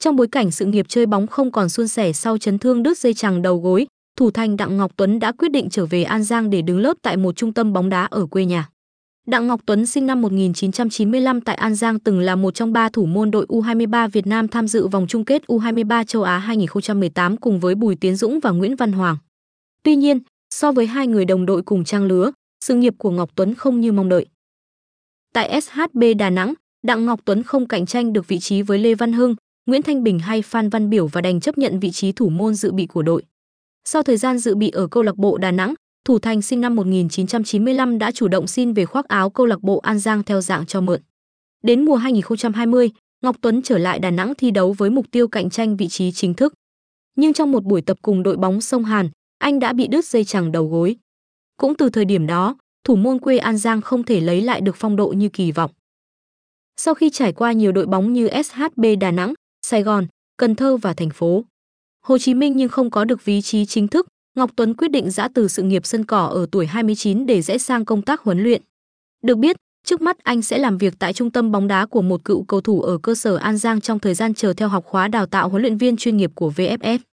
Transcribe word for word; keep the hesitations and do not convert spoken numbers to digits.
Trong bối cảnh sự nghiệp chơi bóng không còn suôn sẻ sau chấn thương đứt dây chằng đầu gối, thủ thành Đặng Ngọc Tuấn đã quyết định trở về An Giang để đứng lớp tại một trung tâm bóng đá ở quê nhà. Đặng Ngọc Tuấn sinh năm một nghìn chín trăm chín mươi lăm tại An Giang, từng là một trong ba thủ môn đội U hai mươi ba Việt Nam tham dự vòng chung kết U hai mươi ba châu Á hai nghìn không trăm mười tám cùng với Bùi Tiến Dũng và Nguyễn Văn Hoàng. Tuy nhiên, so với hai người đồng đội cùng trang lứa, sự nghiệp của Ngọc Tuấn không như mong đợi. Tại ét hát bê Đà Nẵng, Đặng Ngọc Tuấn không cạnh tranh được vị trí với Lê Văn Hưng, Nguyễn Thanh Bình hay Phan Văn Biểu và đành chấp nhận vị trí thủ môn dự bị của đội. Sau thời gian dự bị ở câu lạc bộ Đà Nẵng, thủ thành sinh năm một nghìn chín trăm chín mươi lăm đã chủ động xin về khoác áo câu lạc bộ An Giang theo dạng cho mượn. Đến mùa hai nghìn không trăm hai mươi, Ngọc Tuấn trở lại Đà Nẵng thi đấu với mục tiêu cạnh tranh vị trí chính thức. Nhưng trong một buổi tập cùng đội bóng Sông Hàn, anh đã bị đứt dây chằng đầu gối. Cũng từ thời điểm đó, thủ môn quê An Giang không thể lấy lại được phong độ như kỳ vọng. Sau khi trải qua nhiều đội bóng như ét hát bê Đà Nẵng, Sài Gòn, Cần Thơ và thành phố Hồ Chí Minh nhưng không có được vị trí chính thức, Ngọc Tuấn quyết định giã từ sự nghiệp sân cỏ ở tuổi hai mươi chín để rẽ sang công tác huấn luyện. Được biết, trước mắt anh sẽ làm việc tại trung tâm bóng đá của một cựu cầu thủ ở cơ sở An Giang trong thời gian chờ theo học khóa đào tạo huấn luyện viên chuyên nghiệp của vê ép ép.